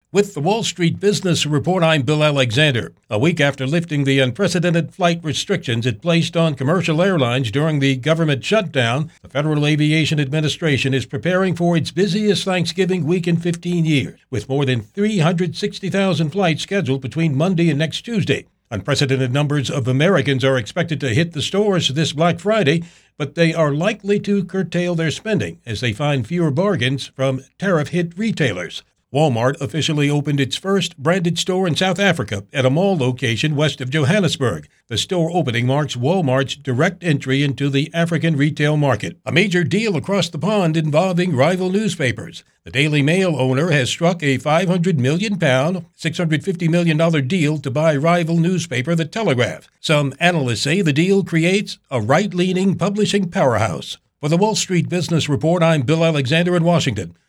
With the Wall Street Business Report, I'm Bill Alexander. A week after lifting the unprecedented flight restrictions it placed on commercial airlines during the government shutdown, the Federal Aviation Administration is preparing for its busiest Thanksgiving week in 15 years, with more than 360,000 flights scheduled between Monday and next Tuesday. Unprecedented numbers of Americans are expected to hit the stores this Black Friday, but they are likely to curtail their spending as they find fewer bargains from tariff-hit retailers. Walmart officially opened its first branded store in South Africa at a mall location west of Johannesburg. The store opening marks Walmart's direct entry into the African retail market, a major deal across the pond involving rival newspapers. The Daily Mail owner has struck a £500 million, $650 million deal to buy rival newspaper The Telegraph. Some analysts say the deal creates a right-leaning publishing powerhouse. For the Wall Street Business Report, I'm Bill Alexander in Washington.